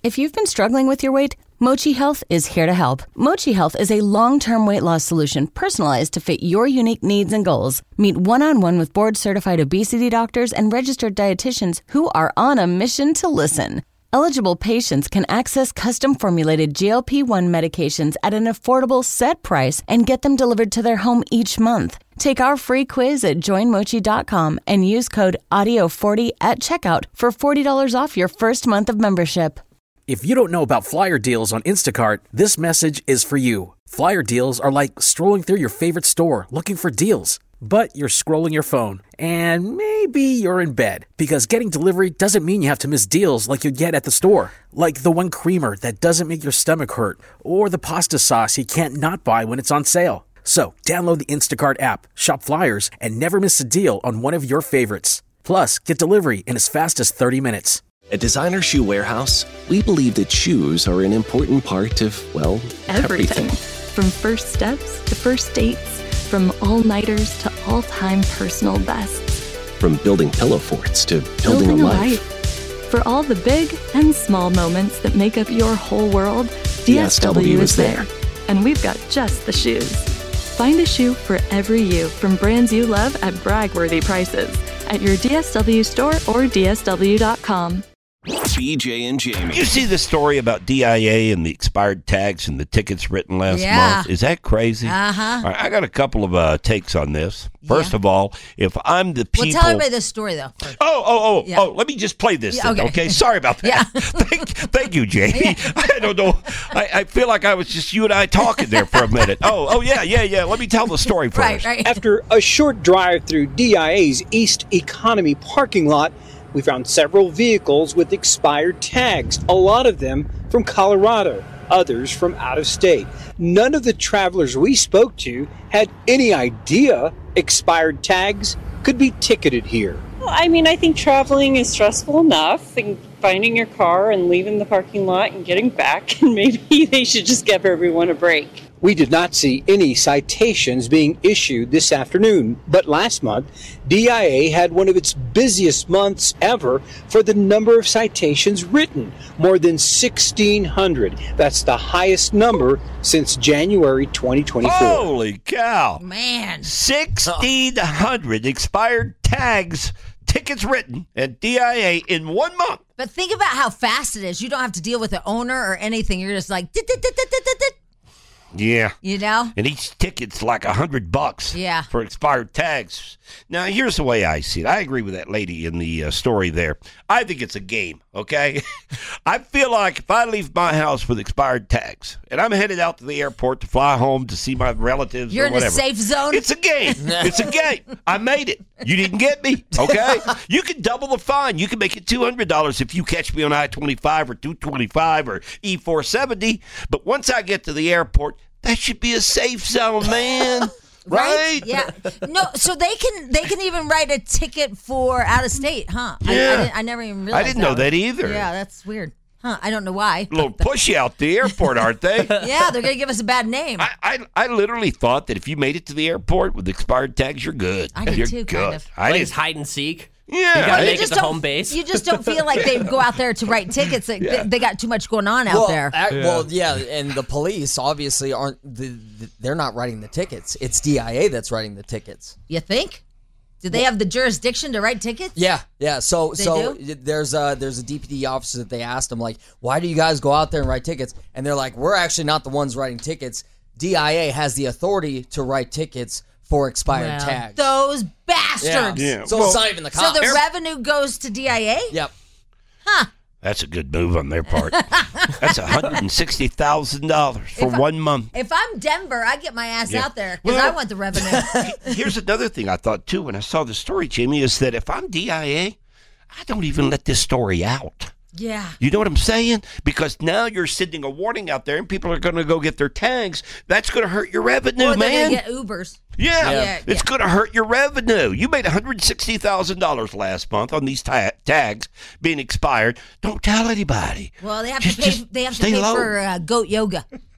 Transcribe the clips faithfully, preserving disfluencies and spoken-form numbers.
If you've been struggling with your weight, Mochi Health is here to help. Mochi Health is a long-term weight loss solution personalized to fit your unique needs and goals. Meet one-on-one with board-certified obesity doctors and registered dietitians who are on a mission to listen. Eligible patients can access custom-formulated G L P one medications at an affordable set price and get them delivered to their home each month. Take our free quiz at join mochi dot com and use code audio forty at checkout for forty dollars off your first month of membership. If you don't know about Flyer Deals on Instacart, this message is for you. Flyer Deals are like strolling through your favorite store looking for deals. But you're scrolling your phone, and maybe you're in bed, because getting delivery doesn't mean you have to miss deals like you get at the store. Like the one creamer that doesn't make your stomach hurt, or the pasta sauce you can't not buy when it's on sale. So download the Instacart app, shop Flyers, and never miss a deal on one of your favorites. Plus, get delivery in as fast as thirty minutes. At Designer Shoe Warehouse, we believe that shoes are an important part of, well, everything. everything. From first steps to first dates, from all-nighters to all-time personal bests. From building pillow forts to building, building a, a life. life. For all the big and small moments that make up your whole world, D S W is there. And we've got just the shoes. Find a shoe for every you from brands you love at brag-worthy prices at your D S W store or D S W dot com. B J and Jamie. You see the story about D I A and the expired tags and the tickets written last Yeah. month? Is that crazy? Uh-huh. All right, I got a couple of uh, takes on this. First Yeah. of all, if I'm the people... Well, tell everybody the story, though. First. Oh, oh, oh, Yeah. oh, let me just play this Yeah, then, okay. okay? Sorry about that. Yeah. thank, thank you, Jamie. I don't know. I, I feel like I was just you and I talking there for a minute. Oh, oh, yeah, yeah, yeah. Let me tell the story first. Right, right. After a short drive through D I A's East Economy parking lot, we found several vehicles with expired tags, a lot of them from Colorado, others from out of state. None of the travelers we spoke to had any idea expired tags could be ticketed here. Well, I mean, I think traveling is stressful enough, and finding your car and leaving the parking lot and getting back, and maybe they should just give everyone a break. We did not see any citations being issued this afternoon, but last month, D I A had one of its busiest months ever for the number of citations written, more than sixteen hundred. That's the highest number since January twenty twenty-four. Holy cow. Man. sixteen hundred expired tags, tickets written at D I A in one month. But think about how fast it is. You don't have to deal with the owner or anything. You're just like, dit, dit, dit, dit, dit, dit. Yeah. You know? And each ticket's like a hundred bucks Yeah. for expired tags. Now, here's the way I see it. I agree with that lady in the uh, story there. I think it's a game, okay? I feel like if I leave my house with expired tags and I'm headed out to the airport to fly home to see my relatives You're or in whatever. a safe zone. It's a game. It's a game. I made it. You didn't get me, okay? You can double the fine. You can make it two hundred dollars if you catch me on I twenty-five or two twenty-five or E four seventy. But once I get to the airport, that should be a safe zone, man. Right? Yeah. No, so they can they can even write a ticket for out of state, huh? I, I, Yeah. didn't, I never even realized I didn't know that that either. Yeah, that's weird. Huh, I don't know why. A little pushy out the airport, aren't they? Yeah, they're going to give us a bad name. I, I I literally thought that if you made it to the airport with expired tags, you're good. I did you're too, good. kind of. I Like didn't. it's hide and seek. Yeah. You gotta I- make it just the don't- home base. You just don't feel like they go out there to write tickets. Like, Yeah. they, they got too much going on out well, there. ac- Well, yeah, and the police obviously aren't. The, the, they're not writing the tickets. It's D I A that's writing the tickets. You think? Do they have the jurisdiction to write tickets? Yeah, yeah. So, They so do? there's a there's a D P D officer that they asked them, like, why do you guys go out there and write tickets? And they're like, we're actually not the ones writing tickets. D I A has the authority to write tickets for expired Well, tags. Those bastards. Yeah. So Well, it's not even the So cops. the revenue goes to D I A? Yep. Huh. That's a good move on their part. That's one hundred sixty thousand dollars for If I- one month. If I'm Denver, I get my ass Yeah. out there because Well- I want the revenue. Here's another thing I thought, too, when I saw the story, Jimmy, is that if I'm D I A, I don't even let this story out. Yeah. You know what I'm saying? Because now you're sending a warning out there and people are going to go get their tags. That's going to hurt your revenue, Or they're man. going to get Ubers. Yeah, Yeah, it's yeah. going to hurt your revenue. You made one hundred sixty thousand dollars last month on these ta- tags being expired. Don't tell anybody. Well, they have Just- to pay. just They have to stay pay low. for uh, goat yoga.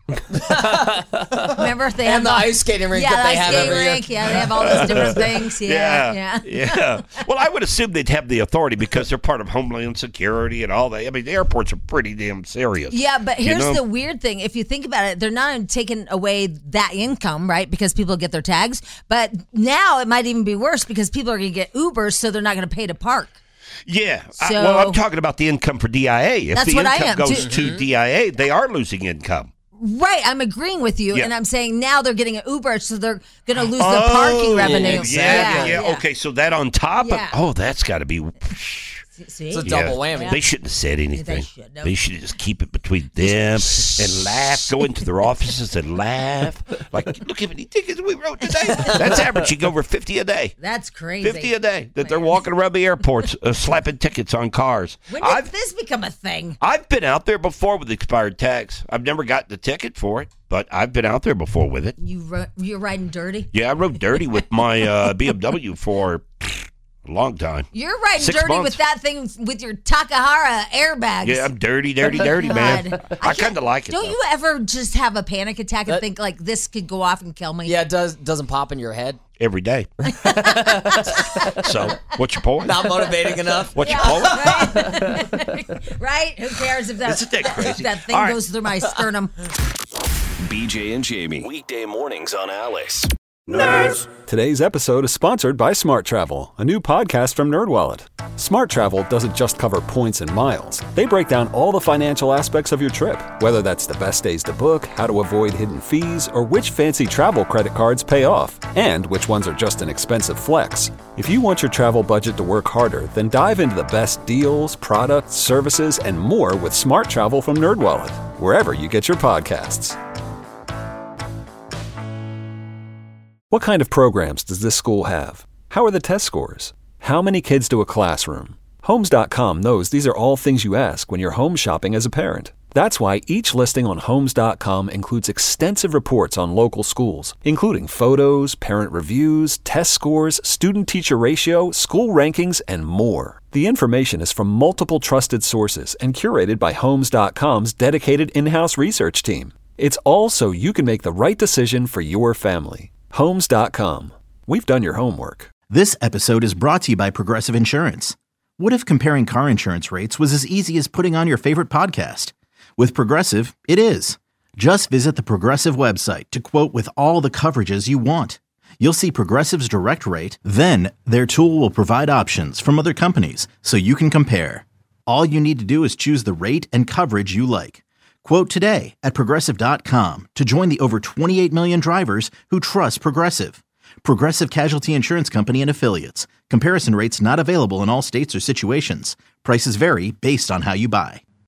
Remember they And have the ice skating rink yeah, that the they ice have skating every year. rink. Yeah, they have all those different things. Yeah, yeah, yeah. yeah. Well, I would assume they'd have the authority because they're part of Homeland Security and all that. I mean, the airports are pretty damn serious. Yeah, but you here's know? the weird thing. If you think about it, they're not taking away that income, right? Because people get their tags. But now it might even be worse because people are going to get Ubers, so they're not going to pay to park. Yeah. I, So- well, I'm talking about the income for D I A. If That's the what I income am, goes too. to D I A, they are losing income. Right, I'm agreeing with you, Yeah. and I'm saying now they're getting an Uber, so they're going to lose the Oh, parking revenue. Yeah, yeah, yeah. Okay, so that on top Yeah. of, oh, that's got to be. See? It's a double whammy. They shouldn't have said anything. should, no. They should just keep it between them and laugh. Go into their offices and laugh. Like, look how many tickets we wrote today. That's averaging over fifty a day. That's crazy. fifty a day that they're walking around the airports uh, slapping tickets on cars. When did I've, this become a thing? I've been out there before with expired tags. I've never gotten the ticket for it, but I've been out there before with it. You ro- you're riding dirty? Yeah, I rode dirty with my uh, B M W for a long time. You're riding Six dirty months. with that thing with your Takahara airbags. Yeah, I'm dirty, dirty, dirty, man. God. I kind of like it. Don't though. you ever just have a panic attack and That- think like this could go off and kill me? Yeah, it does doesn't pop in your head. Every day. So, what's your point? Not motivating enough. What's your point? Right? Right? Who cares if that, Isn't that crazy? that thing All right. goes through my sternum? B J and Jamie. Weekday mornings on Alice. Today's episode is sponsored by Smart Travel, a new podcast from NerdWallet. Smart Travel doesn't just cover points and miles. They break down all the financial aspects of your trip, whether that's the best days to book, how to avoid hidden fees, or which fancy travel credit cards pay off, and which ones are just an expensive flex. If you want your travel budget to work harder, then dive into the best deals, products, services, and more with Smart Travel from NerdWallet, wherever you get your podcasts. What kind of programs does this school have? How are the test scores? How many kids do a classroom? Homes dot com knows these are all things you ask when you're home shopping as a parent. That's why each listing on Homes dot com includes extensive reports on local schools, including photos, parent reviews, test scores, student-teacher ratio, school rankings, and more. The information is from multiple trusted sources and curated by Homes dot com's dedicated in-house research team. It's all so you can make the right decision for your family. Homes dot com. We've done your homework. This episode is brought to you by Progressive Insurance. What if comparing car insurance rates was as easy as putting on your favorite podcast? With Progressive, it is. Just visit the Progressive website to quote with all the coverages you want. You'll see Progressive's direct rate, then their tool will provide options from other companies so you can compare. All you need to do is choose the rate and coverage you like. Quote today at Progressive dot com to join the over twenty-eight million drivers who trust Progressive. Progressive Casualty Insurance Company and Affiliates. Comparison rates not available in all states or situations. Prices vary based on how you buy.